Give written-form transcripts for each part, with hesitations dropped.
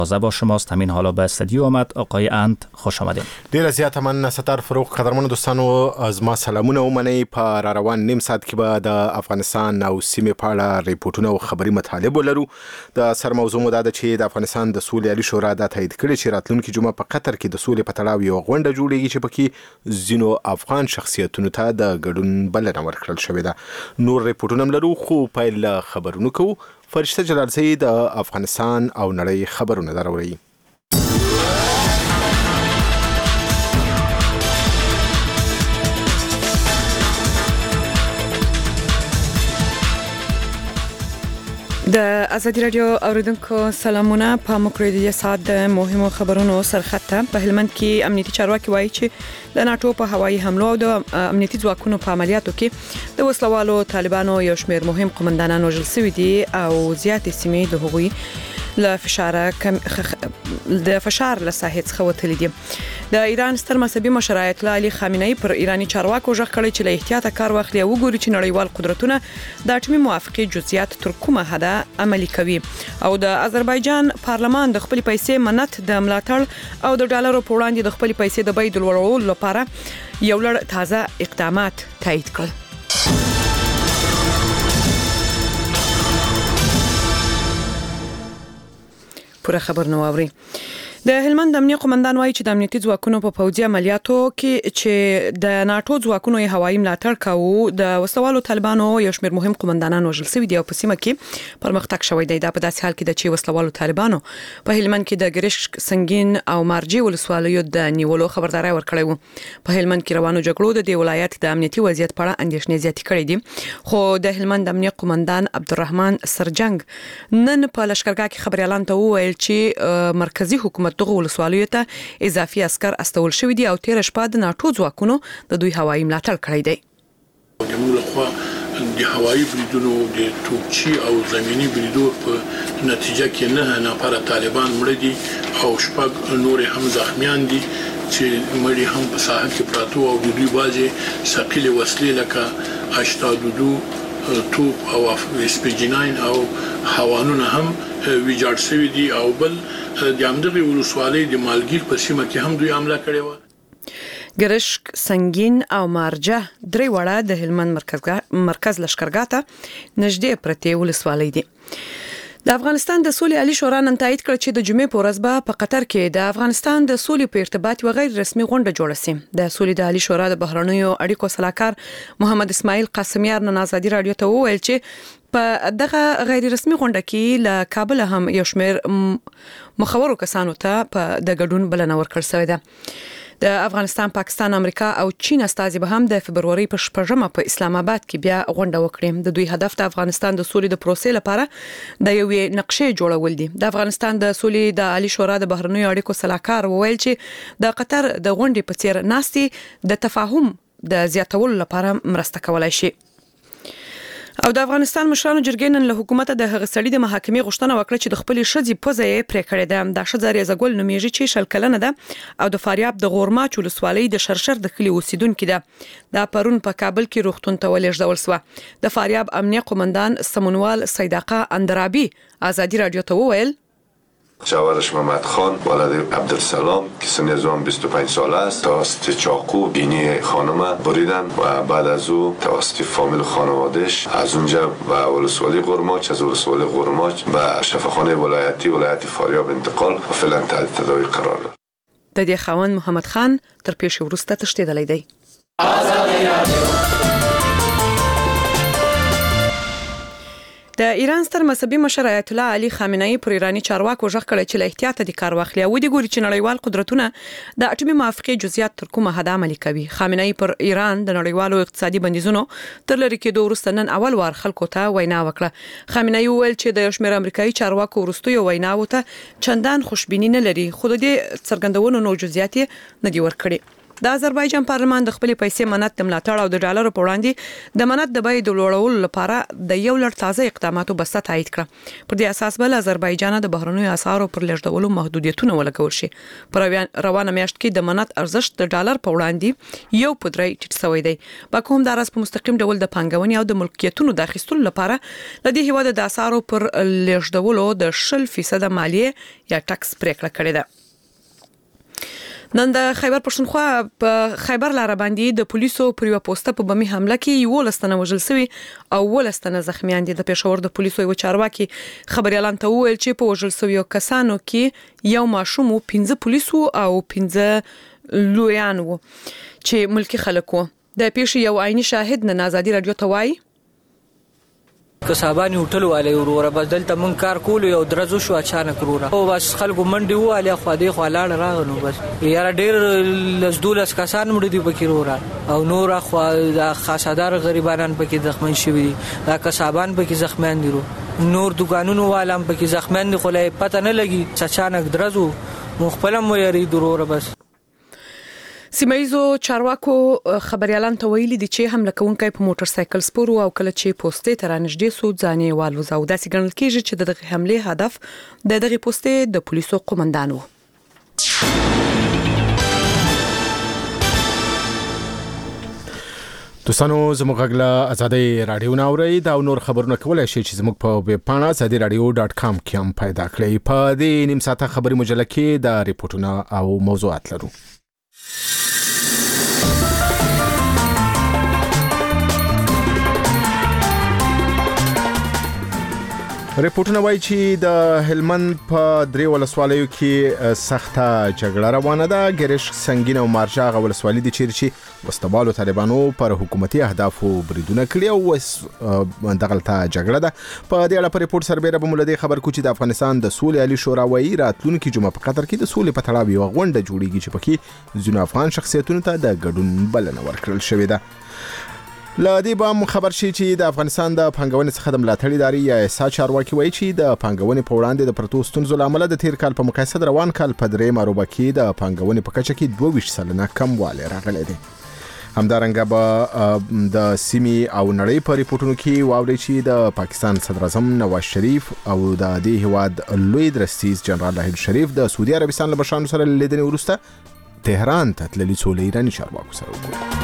تازه با شماست. همین حالا به استودیو آمد. آقای اند خوش آمدین. ډیر زیات من ستار فروغ قدرمن دوستانو از ما سلامونه ومنئ. په روان نیم ساعت کې به د افغانستان او سیمې په اړه ریپورتونه او خبري مطالب ولرو. د سر موضوع مو دا ده چې د افغانستان د سولې عالی شورا دا تایید کړی چې راتلونکي جمعه په قطر کې د سولې په تړاو یو غونډه جوړیږي چې پکې ځینو افغان شخصیتونو ته د ګډون بلنه ورکړل شوې ده. نور ریپورتونه هم لرو خو پیل خبرونه کوو. فرشته جلالزی د افغانستان او نړۍ خبرونه دروړي. د ازادي رادیو اوریدونکو سلامونه. په مقرری ساعت د مهمو خبرونو سرخطه. په هلمند کې امنیتي چارواکي وایي چې د ناتو په هوایي حملو او د امنیتي ځواکونو په عملیاتو کې د وسلوالو طالبانو یو شمېر مهم قومندانان وژل شوي دي او زیاتې سیمې د هغوی له فشار له ساحې څخه وتلي دي. د ایران ستر مذهبي مشر آیت الله علي خامنه‌ای پر ایرانی چارواکو ژغ کړی چې له احتیاط کار واخلي او وګوري چې نړیوال قدرتونه د اټومي موافقې جزئیات تر کومه حده عملي کوي. او د آذربایجان پارلمان د خپل پیسې منت د ملاتړ او د ډالرو په وړاندې د خپل پیسې د بیې د لوړولو لپاره یو لړ تازه اقدامات تایید کړل. پوره خبر نو اوري. د هلمند امنیتي قومندان وایي چې د امنیتي ځواکونو په پوځي عملیاتو کې چې د ناتو ځواکونو یې هوایي ملاتړ کاوه د وسلوالو طالبانو یو شمېر مهم قومندانان وژل شوي دي او په سیمه کې پرمختګ شوی دی. دا په داسې حال کې د چې وسلوالو طالبانو په هلمند کې د ګرشک سنگین او مارجې ولسوالیو د نیولو خبرداري ورکړې و. په هلمند کې روانو جګړو د دې ولایت د امنیتي وضعیت په اړه اندېښنې زیاتې کړې دي. خو د هلمند امنیتي قومندان عبدالرحمن سرجنګ نن په لشکرګاه کې خبريالان ته وویل چې مرکزی حکومت دغه ولسوالیو ته اضافي عسكر استول شوی دي او تیر شپه د ناتو ځواکونو د دوی هوایي ملاتړ کړی دی. د مولخوا د هوایي بریدونو د توپچی او زمینی بریدو په نتیجه کې نه نفر طالبان مړه دي او شپږ نور هم زخمیان دي چې مړي هم په ساحه کې پراته او د دوی بازي ثقيله وسلې لکه 82 توپ او اسپیجناین او هوانونه هم ویجاړ شوی دي او بل د امدغه ولسوالۍ د مالګیر په سیمه کې هم دوی حمله کړې و. ګرشک سنگین او مارجه درې وړه د هلمند مرکز لشکرګاه ته نږدې پرتې ولسوالۍ دي. د افغانستان د سولې عالی شورا نن تایید کړ چې د جمعې په ورځ به په قطر کې د افغانستان د سولې په ارتباط و غیر رسمي غونډه جوړه شي. د سولې د عالی شورا د بهرنیو اړیکو صلاحکار محمد اسماعیل قاسمیار نن ازادي رادیو ته وویل چې په دغه غیر رسمي غونډه کې له کابل هم یو شمېر مخورو کسانو ته په د ګډون بلنه ورکړل شوې ده. د افغانستان، پاکستان، امریکا او چین استازي به هم د فبرवरी په 8مه په اسلام آباد کې بیا غونډه وکړي. د دوی هدف د افغانستان د سولې د پروسې لپاره د یوې نقشې جوړول دي. د افغانستان د سولې د عالی شورا د بهرنیو اړیکو صلاحکار وویل چې د قطر د غونډې په څیر ناستي د تفاهم د زیاتولو لپاره مرسته کولای شي. او د افغانستان مشرانو جرګې نن له حکومت د هغه سړي د محاکمې غوښتنه وکړه چې د خپل ښځې پزه یې پرې کړې ده. د ښځې ریزګل نومیږي چې شل کلنه ده او د فاریاب د غورماچ ولسوالۍ د شرشر د کلي اوسیدونکې ده. دا پرون په کابل کې روغتون ته ولېږدول شوه. د فاریاب امنیه قومندان سمونوال صیداقه اندرابی ازادي رادیو ته وویل شوهرش محمد خان ولد عبدالسلام که سن از آن 25 ساله است توسط چاقو بینی خانم بریدن و بعد از او توسط فامیل خانوادش از اونجا و ولسوالی غورماچ از ولسوالی غورماچ و شفاخانه ولایت فاریاب انتقال و فعلا تحت تداوی قرار داد. د دې خاوند محمد خان تر پیښې وروسته تښتېدلی دی. د ایران ستر مذهبي مشر آیت الله علي خامنه‌ای پر ایرانی چارواکو ژغ کړی چې له احتیاط د کار واخلي او د ګوري چې نړیوال قدرتونه د اټومي موافقې جزئیات تر کومه حد عملي کوي. خامنه‌ای پر ایران د نړیوالو اقتصادي بندیزونو تر لري کېدو وروسته نن اول وار خلکو ته وینا وکړه. خامنه‌ای وویل چې د یو شمېر امریکایي چارواکو وروستیو ویناوو ته چندان خوشبیني نه لري خو د دې څرګندونو نو جزئیات نه دي ورکړي. د آذربایجان پارلمان د خپل پیسې منات د ملاتړ او د ډالرو په وړاندې د منات د بیې د لوړولو لپاره د یو لړ تازه اقداماتو بسته تایید کړه. پر دې اساس بل آذربایجان د بهرنیو اسعارو پر لېږدولو محدودیتونه ولګول شي. پر روانه میاشت کې د منات ارزښت د ډالر په وړاندې یو پدری ټیټ شوی دی. باکو هم د راس په مستقیم ډول د پانګونې او د ملکیتونو د اخیستلو لپاره لدې هیواد د اسعارو پر لېږدولو د 0% مالیه یا ټکس پریکړه کړې ده. نن د خیبر پښتونخوا په خیبر لاره باندې د پولیسو پر یو پوسټ په بمي حمله کې 11 تنه وژل شوي او 11 تنه زخمیان دي. د پېښور د پولیسو یو چارواکي خبريالان ته وویل چې په وژل شویو کسانو کې یو ماشوم 15 پولیسو او 15 لویان وو چې ملکی خلک وو. د پیښې یو عیني شاهد نن آزادي رادیو ته وایي کسابانی هوټل والے وروره بس دلته مون کار کول یو درزو شو اچانک وروره او بس خلکو منډي واله خو دې خو لاړ راغنو بس یاره ډېر لزدولس کسان مړ دي پکې وروره او نور خو د خاصدار غریبانان پکې زخمیان شوي دا کسابان پکې زخمیان دي نور دکانونو والام پکې زخمیان دي خو لا پته نه لګي اچانک درزو مخبلم ويري وروره بس. سیمایزو چارواکو خبريالان ته ویلي دي چې حمله کوونکی په موټر سایکل سپور او کله چې پوسټې ته رانږدې سو ځانې والوځه او داسې ګڼل کېږي چې دغه حمله هدف د دغه پوسټې د پولیسو قومندان و. دوستانو زموږ غږ له آزادۍ رادیو نه اورئ دا نور خبرونه کولای شئ چې زموږ په ویب پاڼه azadiradio.com کې هم پیدا کړئ. په دې نیم ساعته خبري مجله کې د ریپورتونو او موضوعات لرو. ریپورتونه وایي چې د هلمند په درې ولسوالیو کې سخته جګړه روانه ده. ګرش سنگین او مارجاغ ولسوالۍ دي چې وسطوالو طالبانو پر حکومتي اهدافو بریدونه کړي او دغلته جګړه ده. په دې اړه په ریپورت سربېره به مولدي خبر کو چې د افغانستان د سولې عالی شورا وایي راتلونکي جمعه په قطر کې د سولې په تړاو یو غونډه جوړیږي چې پکې ځینو افغان شخصیتونو ته د ګډون بلنه ورکړل شوې ده. لدې به خبر شي چې د افغانستان د پانګونې څخه د ملاتړ ادارې یا ایسا چارواکي وایي چې د پانګونې په وړاندې د پرتو ستونزو لامل د تیر کال په مقایسه د روان کال په درې مروبه کې د پانګونې په کچه کې 22% کموالی راغلی دی. همدارنګه به د سیمې او نړۍ په ریپورتونو کې واوري چې د پاکستان صدر اعظم نواز شریف او د دې هواد لوی درستیز جنرال راحیل شریف د سعودي عربستان له مشرانو سره لیدنې وروسته تهران ته تللي څو ایراني چارواکو سره وکړل.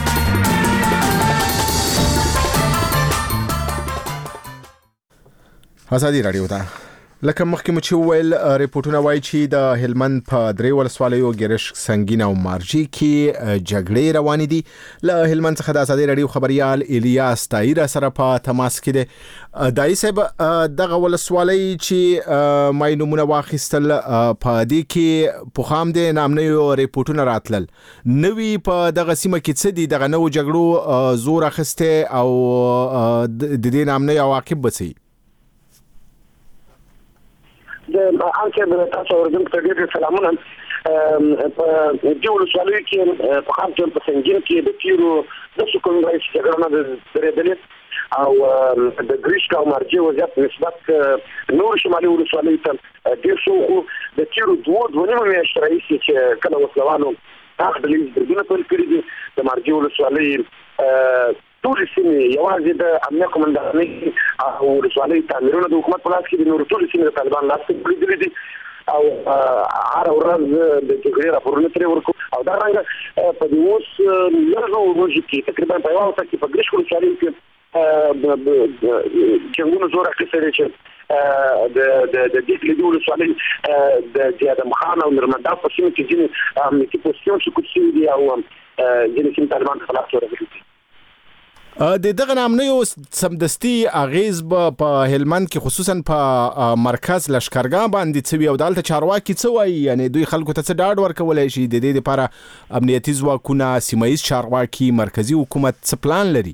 آزادي رادیو ته لکه مخکې مو چې ویل ریپورتونه وایي چې د هلمند په درې ولسوالیو ګرش سنگین او مارجی کې جګړې روانې دي. له هلمند څخه د آزادي رادیو خبريال الیاس طاهر سره په تماس کې دی. دای صاحب دغه ولسوالۍ چې مای نمونه واخیستل په دې کې په خام دي نامنیو ریپورتونه راتلل نوې په دغه سیمه کې څه دي دغه نو جګړو زور اخسته او د دې نامنیو عواقب بسي د انکه د تاسو ورځم ته ډېر سلامونه. په دې ولسوالۍ کې په خام کې په سنگین کې د تیرو د سکون رئیس جګړه د درېدلې او د ګریش کا مارجي وضعیت نسبت نور شمالي ولسوالۍ ته ډېر شو. د تیرو دوه میاشتې رئیس چې کله وسلوانو هغه د لیز بردونه په کړی دي د مارجي ولسوالۍ ټول سیمې یوازې د امنیت قومندانۍ او ولسوالۍ تعمیرونه د حکومت په لاس کې د نور ټول سیمې د طالبان لاس کې پریدلې دي او هر ورځ د جګړې راپورونه ترې ورکو او دا رنګه په دې اوس لږه ورځ کې تقریبا په یو وخت کې په ګریش ولسوالۍ کې جنګونو زور اخیستی چې د دې کلیدي ولسوالۍ د ادم خان او نرمندا په سیمه کې ځینې امنیتي پوسټونه سقوط شوي دي او ځینې سیمې طالبان په لاس ورغلي دي. د دغه نامنیو سمدستي اغیز په هلمند کې خصوصا په مرکز لشکرګاه باندې څوي او دالته چارواکي څه وایي یعنی دوی خلکو ته څه ډاډ ورکولای شي د دې لپاره امنیتي ځواکونه سیمایي چارواکي مرکزی حکومت څه پلان لري؟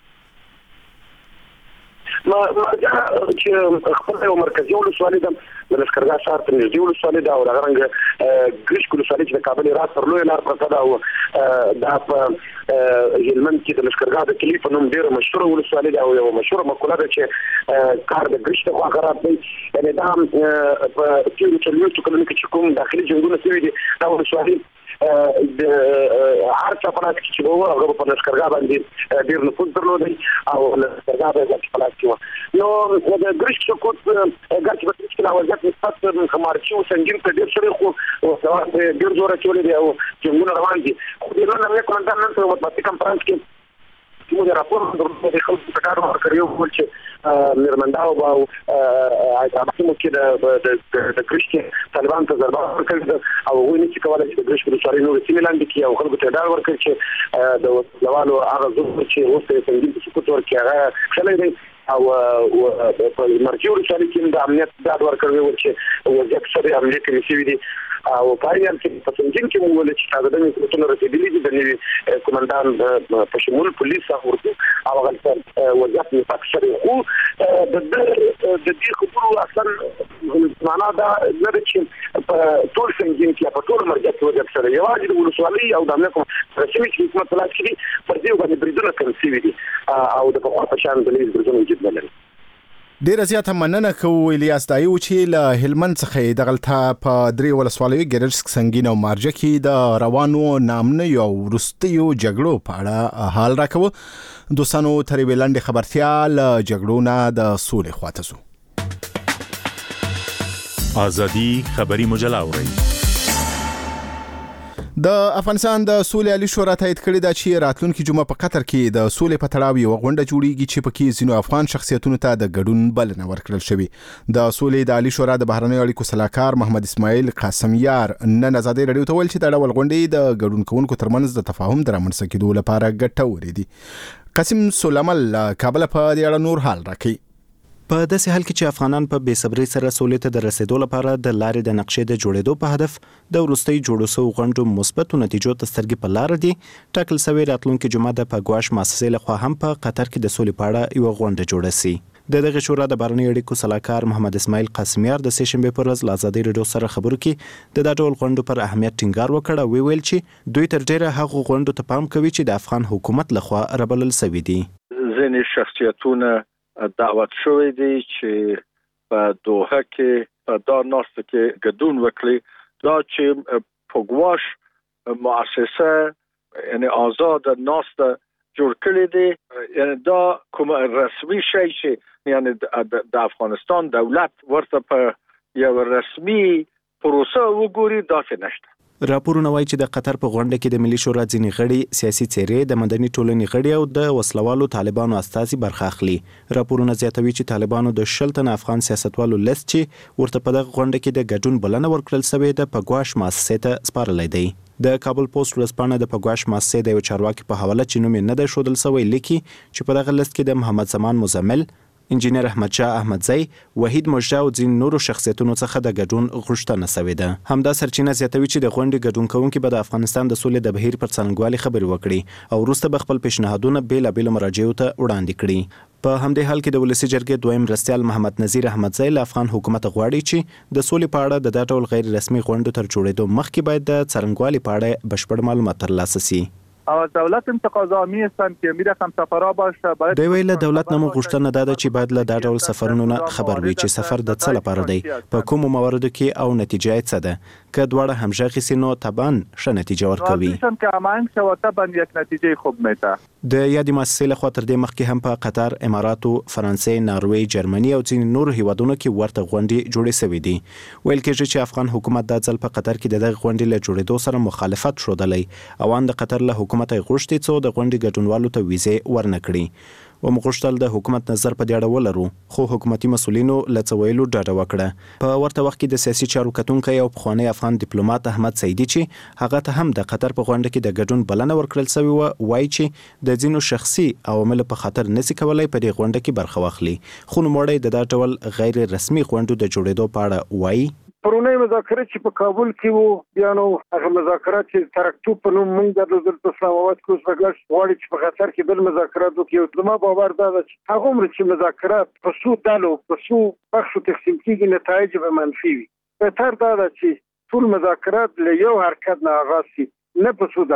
چې خپل یو مرکزی ولسوالۍ د لشکرګاه ښار ته نږدې ولسوالۍ ده او دغه رنګ ګریش ولسوالۍ چې د کابل راس پر لوی لار پرته ده او دا په هلمند کې د لشکرګاه د کلی په نوم ډیره مشهوره ولسوالي ده او یو مشهوره مقوله ده چې کار د ګشت خوا خراب دی. یعنی دا په تیرو څلوېښتو کلونو کې چې کوم داخلي جنګونه شوي دي دا ولسوالي د هر څه په لاس کې چې وو هغه په لشکرګاه باندې ډیر نفوذ درلودی او لشکرګاه به په لاس کې وو. نو د ګشت سقوط ګرځي په کې لا وضعیت نسبت خمارچي او سنگین ته ډیر سره خو او سوال ډیر زوره چولې دی او جنګونه روان دي. خو د نن نه کومندان نن په مطبوعاتي کنفرانس کې موږ راپور درلود د خلکو په کار ورکړیو ول چې میرمنداو او هغه کې د ګشت طالبان ته ضربه ورکړه او ویني چې کولای شي د ګشت په ساري نور سیمه لاندې کې او خلکو ته ډار ورکړي چې د لوالو هغه زور چې اوسه څنګه چې سقوط ورکړي هغه خلک دی او په مرجو رسالې کې د امنیت ډاډ ورکړي چې وضعیت سره عملي کوي شي دي او پایان کې په څنګه کې موږ ولې چې دا د نړۍ رسېدلې دي د نوي کمانډان په شمول پولیس او هغه وضعیت په اکثر خو د دې خبرو اصلا معنا دا نه چې په ټول څنګه کې په ټول مرکز کې وضعیت سره یوازې د ولسوالۍ او د امنیت رسمي حکومت لاس کې پر دې باندې بریدونه کوي شي دي او د په شان د لیز بریدونه جدي نه ډیر زیات مننه کوو الیاس دایو چې له هلمند څخه دغلطه په درې ولسوالیو ګرشک سنگین او مارجه کې د روانو نامنه یو ورستیو جګړو په اړه حال راکوه. دوستانو ترې ویلاندې خبرتیا له جګړو نه د سولې خواته سو. ازادي خبري مجله اوري. د افغانستان د سولې عالی شورا تایید کړی دا چې راتلونکي جمعه په قطر کې د سولې په تړاو یو غونډه جوړیږي چې پکې ځینو افغان شخصیتونو ته د ګډون بلنه ورکړل شوې. د سولې د عالی شورا د بهرنیو اړیکو صلاحکار محمد اسماعیل قاسمیار نن ازادي رادیو ته ویل چې دا ډول غونډې د ګډون کوونکو ترمنځ د تفاهم درامنځته کېدو لپاره ګټورې دي. قاسم سولمل کابل په دې اړه نور حال راکړي. په داسې حال کې چې افغانان په بې صبرۍ سره سولې ته د رسیدو لپاره د لارې د نقشې د جوړېدو په هدف د وروستۍ جوړو شویو غونډو مثبتو نتیجو ته سترګې په لاره دي، ټاکل شوې راتلونکي جمعه د پګواش مؤسسې لخوا هم په قطر کې د سولې په اړه یوه غونډه جوړه شي. د دغه شورا د بهرنیو اړیکو صلاحکار محمد اسماعیل قاسمیار د سې شنبې پر ورځ له ازادي رادیو سره خبرو کې د دا ډول غونډو پر اهمیت ټینګار وکړ او ویل چې دوی تر ډیره هغو غونډو ته پام کوي چې د افغان حکومت لخوا رابلل شوي دي. ځینې شخصیتونه دعوت شوی دی چې په دوحه کې په دا ناسته کې ګډون وکړي. دا چې پګواش مؤسسه یعنی آزاد ناسته جوړ کړی دی، یعنی دا کوم رسمي شی چې یعنی د افغانستان دولت ورته په یو رسمي پروسه وګوري دا څه نشته. راپورونه وایي چې د قطر په غونډه کې د ملي شورا ځینې غړي، سیاسي څېرې، د مدني ټولنې غړي او د وسلوالو طالبانو استازي برخه اخلي. راپورونه زیاتوي چې طالبانو د 10 تن افغان سیاستوالو لیست چې ورته په دغه غونډه کې د ګډون بلنه ورکړل شوې د پګواش مؤسسې ته سپارلی دی. د کابل پوسټ ورځپاڼه د پګواش مؤسسې د یو چارواکي په حواله چې نوم یې نه دی ښودل شوی لیکي چې په دغه لیست کې د محمد زمان مزمل، انجینر احمد شاه احمدزی، وحید مجده او ځین نورو شخصیتونو څخه د ګډون غوښتنه شوې ده. همدا سرچینه زیاتوي چې د غونډې ګډون کوونکي به د افغانستان د سولې د بهیر پر څرنګوالي خبرې وکړي او وروسته به خپل پیشنهادونه بېلابېلو مراجعو ته وړاندې کړي. په همدې حال کې د ولسي جرګې دویم مرستیال محمد نذیر احمدزی له افغان حکومت غواړي چې د سولې په اړه د دا ډول غیر رسمي غونډو تر جوړېدو مخکې باید د څرنګوالي په اړه بشپړ معلومات ترلاسه شي. دولت هم تقاضا می‌هستند که می‌رفتم سفرها باشه. باید دوی ویل دولت نمو غوښتنه ده چې باید له دا ډول سفرونو نه خبر وي چې سفر د څه لپاره دی، په کومو مواردو کې او نتیجه یې څه ده. که دواړه همغږي سي نو طبعا ښه نتیجه ورکوي. که هماهنگ شود طبعا یک نتیجه خوب میده. د یادې مؤسسې لخوا تر دې مخکې هم په قطر، اماراتو، فرانسې، ناروې، جرمني او ځینې نورو هیوادونو کې ورته غونډې جوړې شوې دي. ویل کېږي چې افغان حکومت دا ځل په قطر کې د دغه غونډې له جوړېدو سره مخالفت ښودلی او ان د قطر له حکومت یې غوښتي څو د غونډې ګډونوالو ته ویزې ورنکړي. ومغوښتل د حکومت نظر په دې اړه ولرو، خو حکومتي مسؤلینو له څه ویلو ډډه وکړه. په ورته وخت کې د سیاسي چارو کتونکی او پخوانی افغان ډیپلوماټ احمد سعیدي چې هغه ته هم د قطر په غونډه کې د ګډون بلنه ورکړل شوې وه، وایي چې د ځینو شخصي عواملو په خاطر نشي کولای په دې غونډه کې برخه واخلي. خو نوموړی د دا ډول غیر رسمي غونډو د جوړېدو په اړه وایي پرونی مذاکرات چې په کابل کې وو، بیا نو هغه مذاکرات چې ترکتو په نوم موږ د اسلام آباد کې اوس غواړي چې په قطر کې بل مذاکرات وکړي. زما باور دا ده چې هغه عمر چې مذاکرات په څو ډلو په څو بخشو تقسیم کېږي نتایج به منفي وي. بهتر دا ده چې ټول مذاکرات له یو حرکت نه آغاز شي، نه په څو ډلو کې.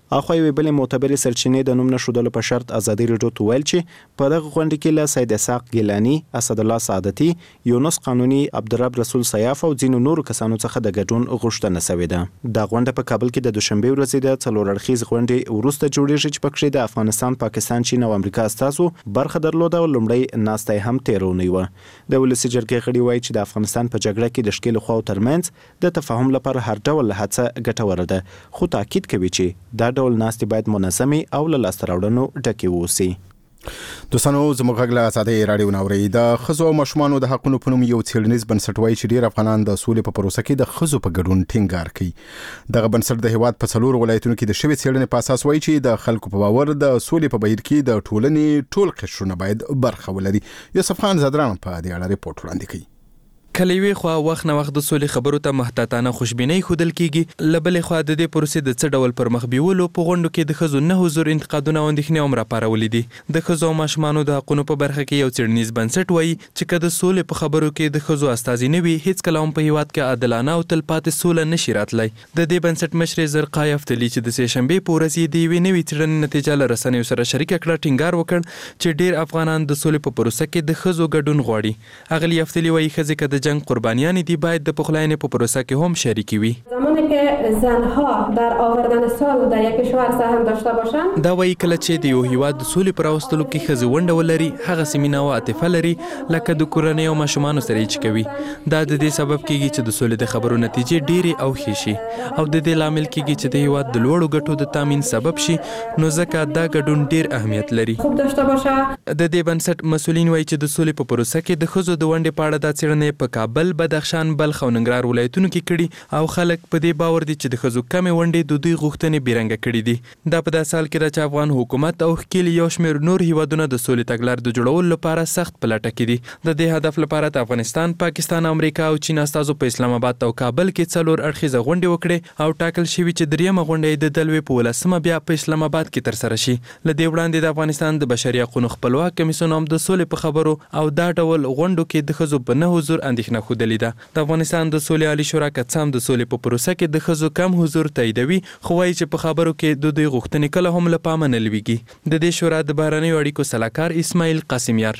اخو یو بل معتبر سرچینې د نوم نشودلو په شرط ازادي رادیو ته ویل چې په دغه غونډه کې له سید اسحاق ګیلانی، اسد الله سعادتي، یونس قانوني، عبدالرب رسول سیاف او ځینو نورو کسانو څخه د ګډون غوښتنه شوې ده. دا غونډه په کابل کې د دوشنبه ورځې د څلور اړخیز غونډې وروسته جوړیږي چې پکې د افغانستان، پاکستان، چین او امریکا استازو برخه درلوده او لومړی ناسته هم تیرونی و. د ولسی جرګې غړي وایي چې د افغانستان په جګړه کې د شکیل خواو ترمنځ د تفاهم لپاره هر ډول هڅه ګټوره ده، خو تاکید کوي چې دا ډول ناستې باید منظمي او له لاسته راوړنو ډکې ووسي. دوستانو زموږ غږ له آزادۍ راډیو ناوري د ښځو او ماشومانو د حقونو په نوم یو څیړنیز بنسټ وایي چې ډېر افغانان د سولې په پروسه کې د ښځو په ګډون ټینګار کوي. دغه بنسټ د هیواد په 4 ولایتونو کې د شوې څیړنې په اساس وایي چې د خلکو په باور د سولې په بهیر کې د ټولنې ټول قشرونه باید برخه ولري. یوسف خان زادران په دې اړه ریپورت وړاندې کوي. کلیوي خو وخت نه وخت د سولې خبرو ته محتاطانه خوشبینۍ خودل کیږي، لبلې خو د دې پروسې د څه ډول پر مخ بیولو په غونډو کې د ښځو نه حضور انتقادونه او اندېښنې هم راپارولې دي. د ښځو او ماشومانو د حقونو په برخه کې یو څیړنیز بنسټ وایي چې که د سولې په خبرو کې د ښځو استازي نه وي، هیڅ کله هم په هیواد کې عادلانه او تلپاتې سوله نشي راتلی. د دې بنسټ مشر زرقا یفتلی چې د سهشنبې په ورځ د یوې نوې څیړنې نتیجه له رسنیو سره شریکه کړه، ټینګار وکړ چې ډېر افغانان د سولې په پروسه کې د ښځو ګډون غواړي. اغلی یفتلی وایي ښځې که د جنگ قربانیان دی باید د پخلاینې په پروسه کې هم شریکی وي. زمانی که زنها در آوردن سولو در یک کشور سهم داشته باشند، دا وایي کله چې د یو هیواد د سولې پر راوستلو کې ښځې ونډه ولري، هغه سیمینه او عاطفه لري لکه د کورنۍ او ماشومانو سره چې کوي. دا د دې سبب کیږي چې د سولې د خبرو نتیجې ډېرې او ښې شي او د دې لامل کیږي چې د هیواد د لوړو ګټو د تامین سبب شي، نو ځکه دا ګډون ډېر اهمیت لري. خوب داشته باشه. د دې بنسټ مسؤلین وایي چې د سولې په پروسه کې د ښځو د ونډې په اړه دا څېړنې په کابل، بدخشان، بلخ او ننګرهار ولایتونو کې کړي او خلک په دې باور دي چې د ښځو کمې ونډې د دوی غوښتنې بیرنګه کړي دي. دا په داسې حال کې ده چې افغان حکومت او ښکېل یو شمېر نور هیوادونه د سولې تګلارې د جوړولو لپاره سخت په لټه کې دي. د دې هدف لپاره د افغانستان، پاکستان، امریکا او چین استازو په اسلام آباد او کابل کې 4 اړخیزه غونډې وکړې او ټاکل شوي چې دریمه غونډه د دلوي په 18 بیا په اسلام آباد کې ترسره شي. له دې وړاندې د افغانستان د بشري حقوقو خپلواک کمیسیون هم د سولې په خبرو او دا ډول غونډو کې د ښځو په نه حضور اندېښنه ښودلې ده. د افغانستان د سولې عالی شورا کڅام د سولې په پروسه کې د ښځو کم حضور تاییدوي، خو وایي چې په خبرو کې د دوی غوښتنې کله هم له پامه نه لویږي. د دې شورا د بهرنیو اړیکو سلاکار اسماعیل قاسمیار: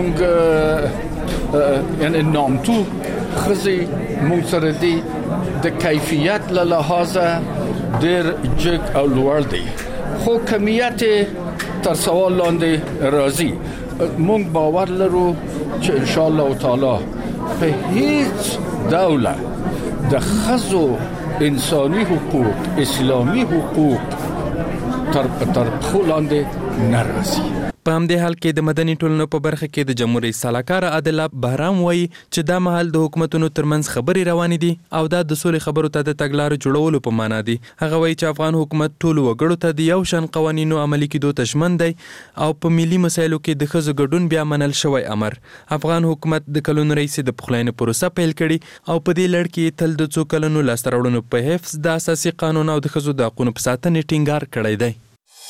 مونږ یعنی نامتو ښځې مونږ سره دي د کیفیت له لحاظه ډېر جګ او لوړ دی، خو کمیت تر سوال لاندې راځي. مونږ باور لرو چې ان شاء الله تعالی په هیڅ دوله د ښځو انساني حقوق، اسلامي حقوق تر پښو لاندې نه راځي. په همدې حال کې د مدني ټولنو په برخه کې د جمهور رئیس سلاکار عادل بهرام وایي چې دا مهال د حکومتونو ترمنځ خبرې روانې دي او دا د سولې خبرو ته د تګلارو جوړولو په معنا دي. هغه وایي چې افغان حکومت ټولو وګړو ته د یو شان قوانینو عملي کېدو ته ژمن دی او په ملي مسایلو کې د ښځو ګډون بیا منل شوی امر. افغان حکومت د کلونو راهیسې د پخلاینې پروسه پیل کړي او په دې لړ کې تل د څو کلونو لاسته راوړنو په حفظ د اساسي قانون او د ښځو د حقونو په ساتنې ټینګار کړی دی.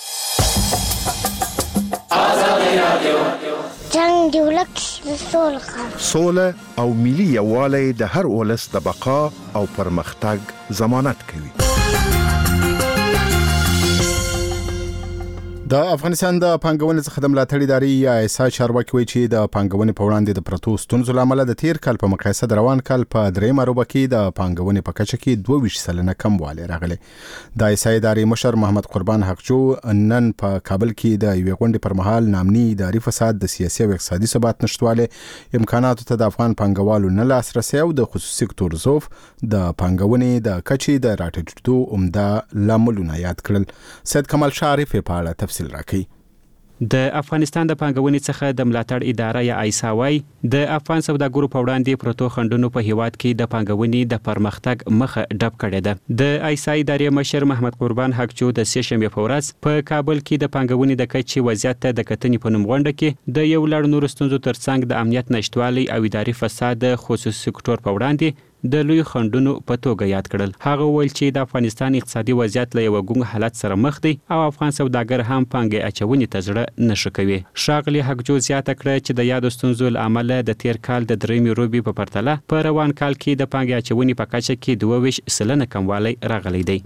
جنگ دی ولک سوله او ملي یووالی د هر ولس د بقا او پرمختګ ضمانت کوي. د افغانستان د پانګونې څخه د ملاتړ ادارې یا ایسا چارواکي وایي چې د پانګونې په وړاندې د پرتو ستونزو له امله د تیر کال په مقایسه د روان کال په درېیمه روبه کې د پانګونې په کچه کې 22% کموالی راغلی. د ایسا ادارې مشر محمد قربان حقجو نن په کابل کې د یوې غونډې پر مهال نامني اداري فساد، د سیاسي او اقتصادي ثبات نشټوالی، امکاناتو ته د افغان پانګوالو نه لاسرسی او د خصوصي سکتور ضعف د پانګونې د کچې د راټیټېدو عمده لاملونه یاد کړل. سید کمال شریف په اړه تفصیل راکړي. د افغانستان د پانګونې څخه د ملاتړ اداره یا ایسا وايي د افغان سوداګرو په وړاندې پروتو خندونو په هیواد کې د پانګونې د پرمختګ مخه ډب کړې ده. د ایسا ادارې مشر محمد قربان حقجو د سهشنبه په ورځ په کابل کې د پانګونې د کچې وضعیت ته د کتنې په نوم غونډه کې د یو لړ نور ستونزو ترڅنګ د امنیت نشټوالي او اداري فساد د خصوصي سکتور په وړاندې د لوی خندونو په توګه یاد کړل. هغه ویل چې د افغانستان اقتصادي وضعیت له یو ګونګ حالت سره مخ دی او افغان سوداګر هم پانګې اچونې ته زړه نشي کوي. ښاغلي حقجو زیاته کړه چې د یادو ستونزو له امله د تیر کال د درېمې روبي په پرتله په روان کال کې د پانګې اچونې په کچه کې 22% کموالی راغلی دی.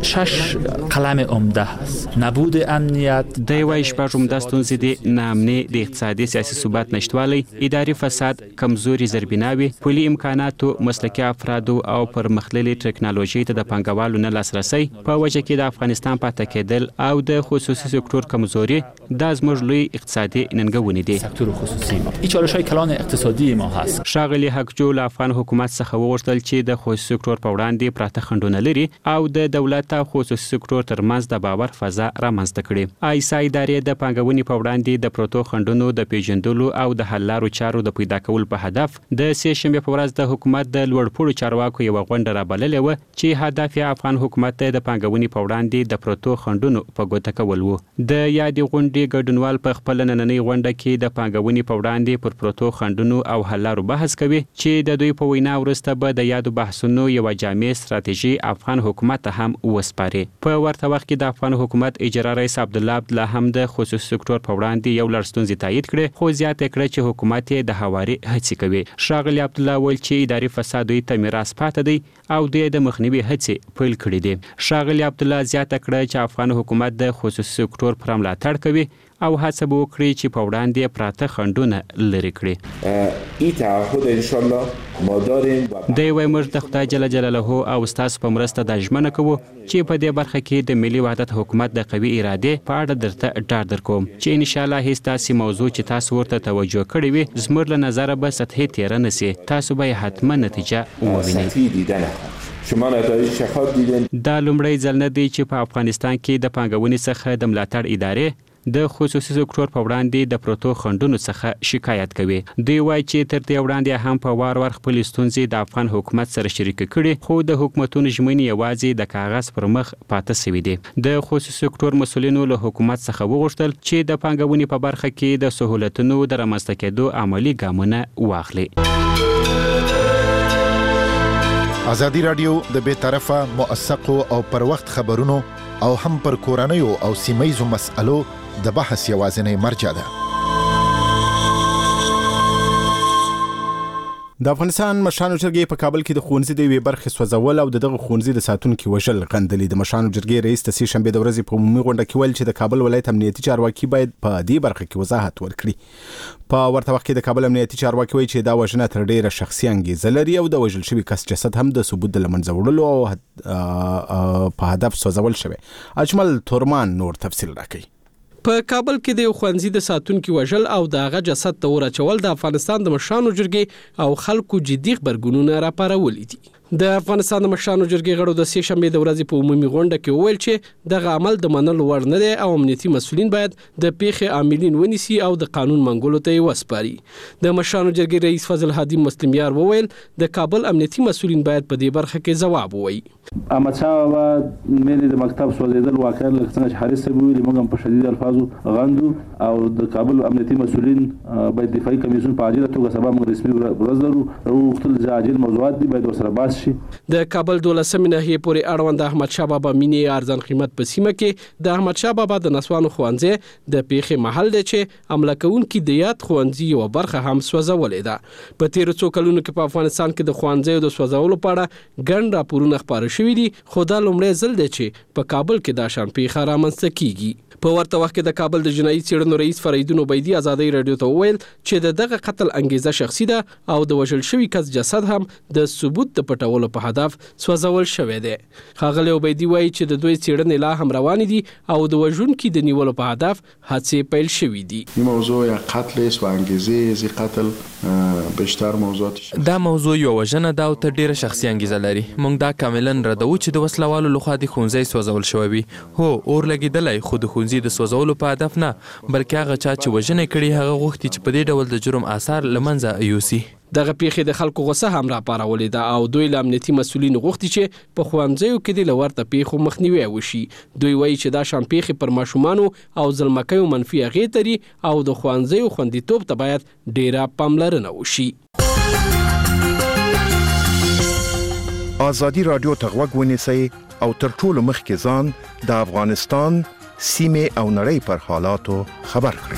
6 قلم عمده است. نبود امنیت د یو شپږ عمده ستونزې دي: ناامني، د اقتصادي سیاسي ثبات نشتوالی، اداري فساد، کمزوري زیربناوي، پولي امکاناتو، مسلکي افرادو او پرمختللې ټکنالوژي ته د پانګوالو نه لاسرسي په وجه کې د افغانستان پاتې کېدل او د خصوصي سکتور کمزوري دا زموږ لوی اقتصادي ننګونې دي. سکتور خصوصي این چالش‌های کلان اقتصادي ما هست. ښاغلي حقجو له افغان حکومت څخه وغوښتل چې د خصوصي سکتور په وړاندې پراته خنډونه لري او د دولت او خصوصي سکتور ترمنځ د باور فضا رامنځته کړي. آیسا ادارې د پانګونې په وړاندې د پروتو خنډونو د پیژندلو او د حل لارو چارو د پیدا کولو په هدف د سې شنبه په ورځ د حکومت د لوړپوړو چارواکو یو غونډه رابللې و چې هدف یې افغان حکومت ته د پانګونې په وړاندې د پروتو خنډونو په ګوته کول و. د یادې غونډې ګډونوال په خپل نننۍ غونډه کې د پانګونې په وړاندې پر پروتو خنډونو او حل لارو بحث کوي چې د دوی په وینا وروسته به د یادو بحثونو یو جامع ستراتیژي افغان حکومت ته هم وسپاري. په ورته وخت کې د افغان حکومت اجرا رئیس عبدالله عبدالله هم د خصوصي سکتور په وړاندې یو لړ ستونزې تایید کړې، خو زیاته کړه چې حکومت یې د هواري هڅې کوي. ښاغلي عبدالله ویل چې اداري فساد دوی ته میراث پاتې دی او دوی د مخنیوي هڅې پیل کړې دي. ښاغلي عبدالله زیاته کړه چې افغان حکومت د خصوصي سکتور پر ملاتړ کوي او هڅه به وکړي چې په وړاندې پراته خنډونه لرې کړي. این تعهد ان شاء الله ما داریم. د یوې موږ د خدای جل جلاله او ستاسو په مرسته د ژمنه کوو چې په دې برخه کې د ملي وحدت حکومت د قوي ارادې په اړه درته ډاډ درکوم چې ان شاء الله هیڅ تاسو موضوع چې تاسو ورته توجه کړی وي زموږ له نظره به سطحي تیر نه سي، تاسو به حتما نتیجه ووینئ. شما نتایج شفاف دیدن. دا لومړی ځل نه دی چې په افغانستان کې د پانګونې څخه د ملاتړ ادارې د خصوصي سکتور په وړاندې د پروتو خنډونو څخه شکایت کوي. دوی وایي چې تر دې وړاندې هم په وار خپل ستونزې د افغان حکومت سره شریک کړي، خو د حکومتونو ژمنې یوازې د کاغذ پر مخ پاتې شوې دي. د خصوصي سکتور مسؤلینو له حکومت څخه وغوښتل چې د پانګونې په برخه کې د سہولتونو د رامنځته کېدو عملی ګامونه واخلي. ازادي رادیو د بې طرفه موثقو او پر وخت خبرونو او هم پر کورنیو او سیمایزو مسألو د بحث یوازینی مرجع ده. د افغانستان مشرانو جرګې په کابل کې د ښوونځي د یوې برخې سوځول او دغه ښوونځي د ساتونکو وژل غندلي. د مشرانو جرګې رئیس د سې شنبې د ورځې په عمومي غونډه کې ویل چې د کابل ولایت امنیتي چارواکي باید په دې برخه کې وضاحت ورکړي. په ورته وخت کې د کابل امنیتي چارواکي وایي چې دا وژنه تر ډیره شخصي انګیزه لري او د وژل شوي کس جسد هم د ثبوت د لمنځه وړلو او په هدف سوځول شوی. اجمل تورمان نور تفصیل راکوي. په کابل کې د خوانزي د ساتونکو وژل او د هغه جسد ته ورچول د افغانستان د مشرانو جرګې او خلکو جدي خبرګونونه راپارولي دي. د افغانستان د مشرانو جرګې غړو د سې شنبې د ورځې په عمومي غونډه کې وویل چې دغه عمل د منلو وړ نه دی او امنیتي مسؤلین باید د پیښې عاملین ونیسي او د قانون منګولو ته یې وسپاري. د مشرانو جرګې رئیس فضل هادي مسلمیار وویل د کابل امنیتي مسؤلین باید په دې برخه کې ځواب ووایي. احمد شاه بابا ملي د مکتب سوځیدل واقعا لکه څنګه چې حارث صاحب ویلي موږ هم په شدید الفاظو غندو او د کابل امنیتي مسؤلین باید دفاعي کمیسیون په عاجله توګه سبا موږ رسمي ورځ لرو او وختل عاجل موضوعات دي باید ورسره بحث شي. د کابل 12 ناحیه پورې اړوند احمد شاه بابا مینې ارزان قیمت په سیمه کې د احمد شاه بابا د نسوانو خوانځي د پیښې محل دی چې عمله کوونکي د یاد خوانځي یو برخه هم سوځولې ده. په تیر څو کلونو کې په افغانستان کې د خوانځي د سوځولو په اړه ګڼ راپورونه خپاره شوي دي، خو دا لومړی ځل دی چې په کابل کې دا شان پیښه رامنځته کیږي. په ورته وخت کې د کابل د جنایي څېړنو رئیس فریدون عبیدي ازادي رادیو ته وویل چې دغه قتل انګیزه شخصي ده او د وژل شوي کس جسد هم د ثبوت د پټولو په هدف سوځول شوی دی. ښاغلی عبیدي وایي چې د دوی څېړنې لا هم روانې دي او د وژونکي د نیولو په هدف هڅې پیل شوي دي. این موضوع یا قتل است و انگیزه زی قتل بیشتر موضوعات دا موضوع یو وژنه ده او تر ډیره شخصي انګیزه لري. موږ دا کاملا ردو چې د وسلوالو لخوا د ښوونځي سوځول شوی وي. هو اور لګېدلی خو د ښوونځي د سوځولو په هدف نه، بلکې هغه چا چې وژنه کړي هغه غوښتي چې په دې ډول د جرم آثار له منځه یوسي. دغه پیښې د خلکو غوسه هم راپارولې ده او دوی له امنیتي مسؤلینو غوښتي چې په ښوونځیو کې د ورته پیښو مخنیوی وشي. دوی وایي چې دا شان پیښې پر ماشومانو او ځلمکیو منفي اغېز لري او د ښوونځیو خوندیتوب ته باید ډیره پاملرنه وشي. ازادي رادیو ته غوږ ونیسئ او تر ټولو مخکې ځان د افغانستان سیمه او نړۍ پر حالاتو خبر کړئ.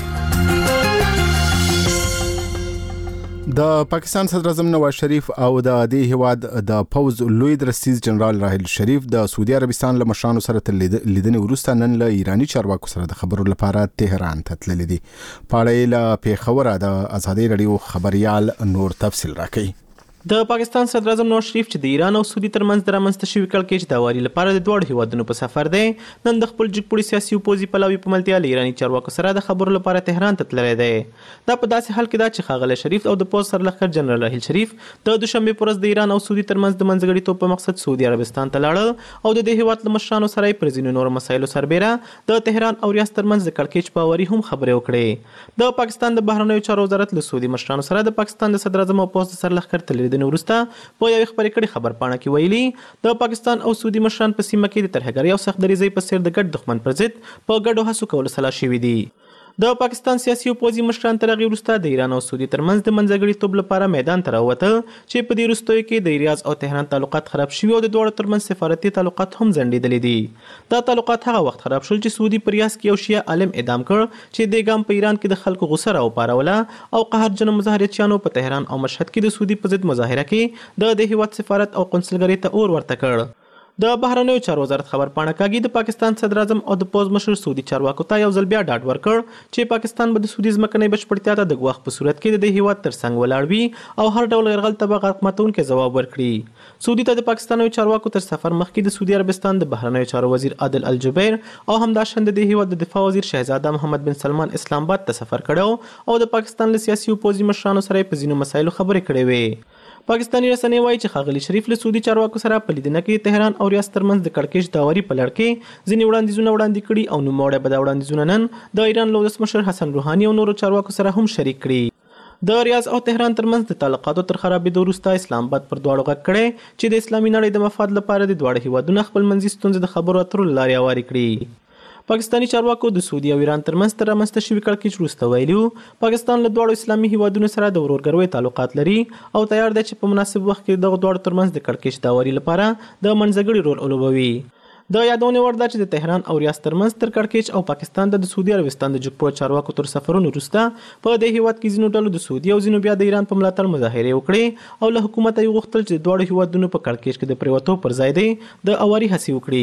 د پاکستان صدر اعظم نواز شریف او د دې هیواد د پوز لوی درستیز جنرال راحیل شریف د سعودي عربستان له مشرانو سره لیدنې وروسته نن له ایرانی چارواکو سره د خبرو لپاره تهران ته تللي دي. پاړې له پیښوره د ازادي رادیو خبريال نور تفصیل راکړي. د پاکستان صدر اعظم نواز شریف چې د ایران او سعودي ترمنځ د رامنځته شوي کړکېچ د هواري لپاره د دوه هیوادونو په سفر دی، نن د خپل جګپوړي سیاسي او پوځي پلاوي په ملتیا له ایرانی چارواکو سره د خبرو لپاره تهران ته تللی دی. دا په داسې حال کې ده چې ښاغلی شریف او د پوځ سرلښکر جنرال راحیل شریف د دوشنبې په ورځ د ایران او سعودي ترمنځ د منځګړیتوب په مقصد سعودي عربستان ته لاړل او د دې هیواد له مشرانو سره پر ځینو نورو مسایلو سربېره د تهران او ریاض ترمنځ د کړکېچ په هواري هم خبرې وکړې. د پاکستان د بهرنیو چارو وزارت له سعودي مشرانو سره د پاکستان د صدر اعظم او پوځ د سرلښکر تر لیدنې وروسته په یوې خبرې کړې خبرپاڼه کې ویلي د پاکستان او سعودي مشران په سیمه کې د ترهګرۍ او سختدریزۍ په څیر د ګډ دښمن پر ضد په ګډو هڅو کولو سلا شوي دي. د پاکستان سیاسي او پوځي مشران تر هغې وروسته د ایران او سعودي ترمنځ د منځګړیتوب لپاره میدان ته راووتل چې په دې وروستیو کې د ریاض او تهران تعلقات خراب شوي او د دواړو ترمنځ سفارتي تعلقات هم ځنډېدلي دي. دا تعلقات هغه وخت خراب شول چې سعودي په ریاض کې یو شیعه عالم اعدام کړ چې دې ګام په ایران کې د خلکو غوسه راوپاروله او قهرجنو مظاهرچیانو په تهران او مشهد کې د سعودي په ضد مظاهره کې د دې هیواد سفارت او قونسلګرۍ ته اور ورته کړ. د بهرنیو چارو وزارت خبرپاڼه کاږي د پاکستان صدر اعظم او د پوځ مشر سعودي چارواکو ته یو ځل بیا ډاډ ورکړ چې پاکستان به د سعودي ځمکنۍ بشپړتیا ته د ګواښ په صورت کې د دې هیواد ترڅنګ ولاړ وي او هر ډول یرغل ته به غرق ماتونکی ځواب ورکړي. سعودي ته د پاکستاني چارواکو تر سفر مخکې د سعودي عربستان د بهرنیو چارو وزیر عادل الجبیر او همداشان د دې هیواد د دفاع وزیر شهزاده محمد بن سلمان اسلام آباد ته سفر کړو او د پاکستان له سیاسي او پوځي مشرانو سره په ځینو مسایلو خبرې کړې وې. پاکستاني رسنۍ وایي چې ښاغلي شریف له سعودي چارواکو سره په لیدنه کې تهران او ریاض ترمنځ د کړکېچ د هواري په لړ کې ځینې وړاندیزونه وړاندې کړي او نوموړی به دا وړاندیزونه نن د ایران له ولسمشر حسن روحاني او نورو چارواکو سره هم شریک کړي. د ریاض او تهران ترمنځ د تعلقاتو تر خرابېدو وروسته اسلام آباد پر دواړو غږ کړی چې د اسلامي نړۍ د مفاد لپاره د دواړو هیوادونو خپل منځي ستونزې د خبرو اترو له لارې هوارې کړي. پاکستاني چارواکو د سعودي او ایران ترمنځ تر رامنځته شوي کړکېچ وروسته ویلي پاکستان له دواړو اسلامي هیوادونو سره د ورورګلوۍ تعلقات لري او تیار دی چې په مناسب وخت کې دغه دواړو ترمنځ د کړکېچ د هواري لپاره د منځګړي رول ولوبوي. د یادونې وړ ده چې د تهران او ریاض ترمنځ تر کړکېچ او پاکستان د سعودي عربستان د جګپوړو چارواکو تر سفرونو وروسته په دې هیواد کې ځینو ډلو د سعودي او ځینو بیا د ایران په ملاتړ مظاهرې وکړې او له حکومته یې غوښتل چې د دواړو هیوادونو په کړکېچ کې د پرېوتو پر ځای دی د هواري هڅې وکړي.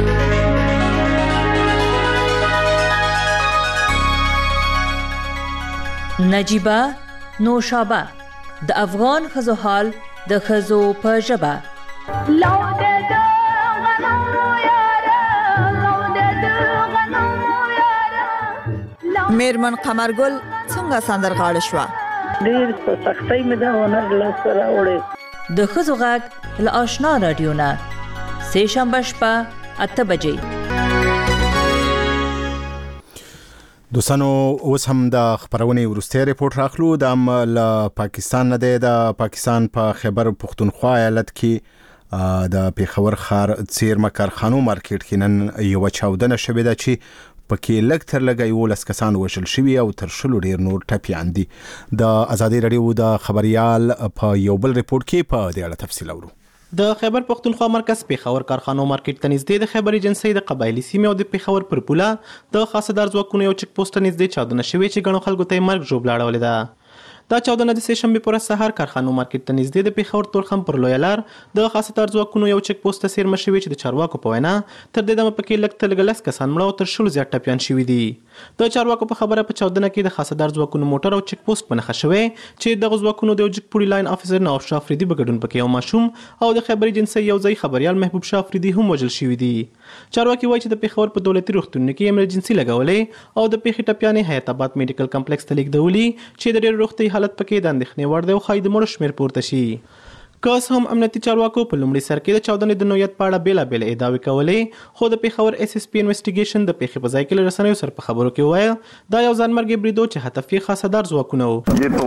نجیبه نوشابه د افغان ښځو حال د ښځو په ژبه. میرمن قمرګل څنګه سندرغاړې شوه؟ ډېر په سختۍ مې دا هنر لاسته راوړی. د ښځو غږ له آشنا راډیو نه سه شنبه شپه 8 بجې. دوستانو اوس هم د خبرونې وروستي ریپورت راخلو. د پاکستان نه دی. د پاکستان په خیبر پختونخوا ایالت کې د پیښور ښار څیرمه کارخانو مارکیټ کې نن یوه چاودنه شوې ده چې پکې لږ تر لږه 11 کسان وژل شوي او تر 100 ډیر نور ټپیان دي. د ازادي رادیو د خبريال په یو بل ریپورت کې په دې اړه تفصیل اورو. د خیبر پختونخوا مرکز پیښور کارخانو مارکیټ ته نږدې د خیبر ایجنسۍ د قبایلي سیمې او د پیښور پر پوله د خاصدار ځواکونو یو چک پوسټ ته نږدې چاودنه شوې چې ګڼو خلکو ته یې مرګ ژوبله اړولې ده. دا چاودنه د سه شنبې پر سهار کارخانو مارکیټ ته نږدې د پیښور تورخم پر لویه لار د خاصدار ځواکونو یو چک پوسټ ته څیرمه شوې چې د چارواکو په وینا تر دې دمه پکې لږ تر لږه 10 کسان مړه او تر 100 زیات ټپیان شوي دي. د چارواکو په خبره په چاودنه کې د خاصدار ځواکونو موټر او چک پوسټ په نښه شوی چې دغه ځواکونو د جګپوړي لاین افیسر نواب شاه افریدي په ګډون پکې یو ماشوم او د خیبر ایجنسۍ یو ځای خبريال محبوب شاه افریدي هم وژل شوي دي. چارواکي وایي چې د پیښور په دولتي روغتونونو کې ایمرجنسي لګولې او د پیښې ټپیانې حیات آباد میډیکل کمپلیکس ته لیږدولي چې د ډېر روغتي حالت پکې د اندېښنې وړ دی او ښایي د مړو شمېر پورته شي. که هم امنیتي چارواکو په لومړي سر کې د چاودنې د نوعیت په اړه بېلابېل ادعاوې کولې خو د پیښور اس اس پی انویسټیګیشن د پیښې په ځای کې له رسنیو سره په خبرو کې وویل دا یو ځانمرګي بریدو چې هدف یې خاصدار ځواکونه وو.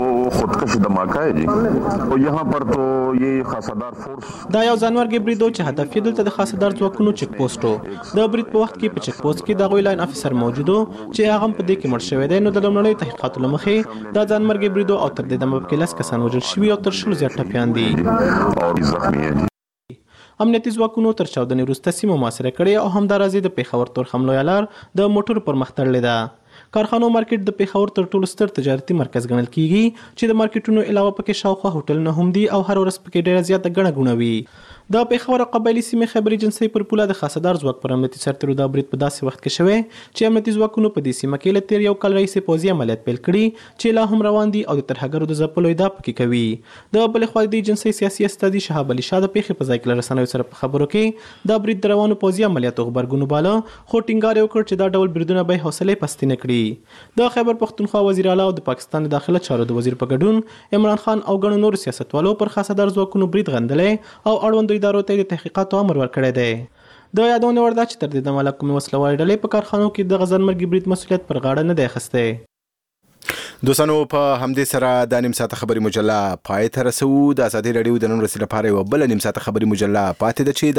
دا یو ځانمرګي بریدو چې هدف یې دلته د خاصدار ځواکونو چک پوسټ و. د برید په وخت کې په چک پوسټ کې د هغوی لاین افیسر موجود و چې هغه په دې کې مړ شوی دی. نو د لومړنیو تحقیقاتو له مخې دا ځانمرګي بریدو او تر دې دمه پکې 10 کسان وژل شوي او تر 100 زیات ټپیان دي. امنیتي ځواکونو تر چاودنې وروسته سیمه محاصره کړې او همداراز د پیښور تورخم لویه لار د موټرو پر مخ تړلې ده. کارخانو مارکیټ د پیښور تر ټولو ستر تجارتي مرکز ګڼل کیږي چې د مارکیټونو علاوه پکې شاوخوا هوټلونه هم دي او هر ورځ پکې ډیره زیاته ګڼه ګوڼه وي. د پیښور قبایلي سیمې خبري جنسي پر پوله د خاصدار ځواک پر امنیتي سرتېرو د برید په داسې وخت کې شوی چې امنیتي ځواکونو په دې سیمه کې له تیر یو کال راهیسې پوځي عملیات پیل کړي چې لا هم روان دي او د ترهګرو د ځپلو ادعا پکې کوي. د بلې خوا د جنسي سیاسي استادي شهاب علي شاه د پیښې په ځای کې له رسنیو سره په خبرو کې د برید د روانو پوځي عملیاتو غبرګون باله خو ټینګار یې وکړ چې دا ډول بریدونه به حوصله پستې نه کړي. د خیبر پښتونخوا وزیر اعلی او د پاکستان د داخله چارو د وزیر په ګډون عمران خان او ګڼو نور سیاستوالو پر خاصدار ځواکونو برید غندلې او اړوندو ادارو ته د تحقیقاتو امر ورکړی دی. د یادونه وړ ده چې تر دې دمه لا کومې وسلوالې ډلې په کارخانو کې د ځانمرګي برید مسؤلیت پر غاړه نه دی اخیستی. دوستانو په همدې سره د نیم ساعته خبري مجله پای ته رسو. د ازادي رادیو د نن ورځې لپاره یو بل نیم ساعته خبري مجله پاتې ده چې